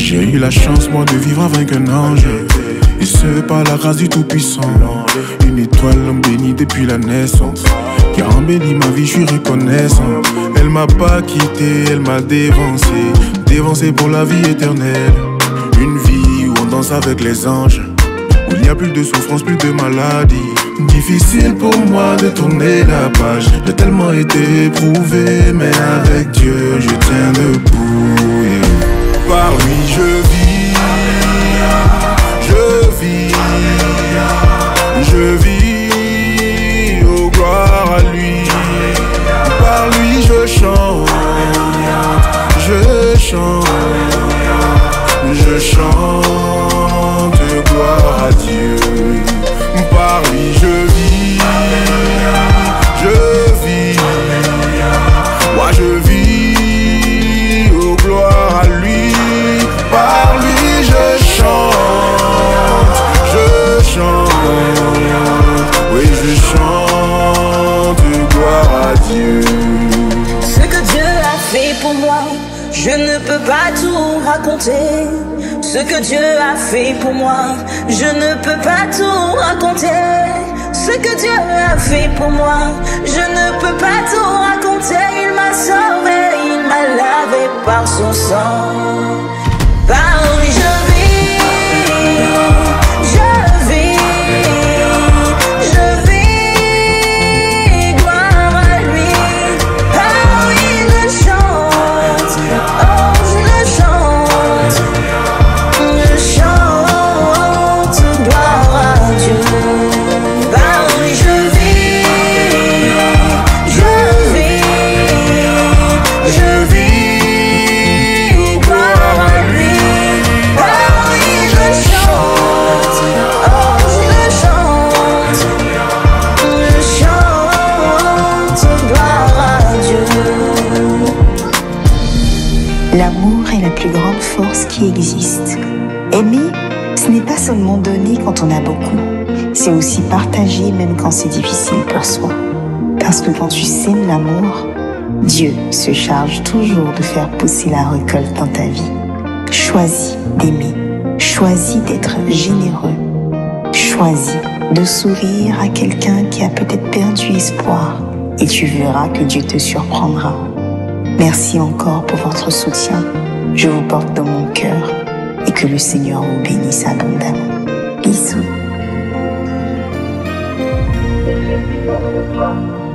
J'ai eu la chance moi de vivre avec un ange, et ce par la grâce du Tout-Puissant. Une étoile bénie depuis la naissance, qui a embelli ma vie, je suis reconnaissant. Elle m'a pas quitté, elle m'a dévancé, dévancé pour la vie éternelle. Une vie où on danse avec les anges, où il n'y a plus de souffrance, plus de maladie. Difficile pour moi de tourner la page, j'ai tellement été éprouvé, mais avec Dieu je tiens debout, yeah. Par lui je vis, je vis, je vis, oh gloire à lui. Par lui je chante, je chante, je chante, gloire à Dieu. Par lui je vis, moi je vis, oh gloire à lui. Par lui je chante, oui je chante, gloire à Dieu. Ce que Dieu a fait pour moi, je ne peux pas tout raconter. Ce que Dieu a fait pour moi, je ne peux pas tout raconter. Ce que Dieu a fait pour moi, je ne peux pas tout raconter. Il m'a sauvé, il m'a lavé par son sang. Par lui je vis, je vis, je vis, gloire à lui. Par lui je chante, oh je le chante. Je chante, gloire à Dieu. Par lui je vis, je vis, je vis, gloire à lui. Par lui je chante, oh je le chante. Je chante, gloire à Dieu. L'amour est la plus grande force qui existe. Aimer, ce n'est pas seulement donner quand on a beaucoup, c'est aussi partager même quand c'est difficile pour soi. Parce que quand tu sèmes l'amour, Dieu se charge toujours de faire pousser la récolte dans ta vie. Choisis d'aimer, choisis d'être généreux, choisis de sourire à quelqu'un qui a peut-être perdu espoir, et tu verras que Dieu te surprendra. Merci encore pour votre soutien. Je vous porte dans mon cœur et que le Seigneur vous bénisse abondamment. Bisous.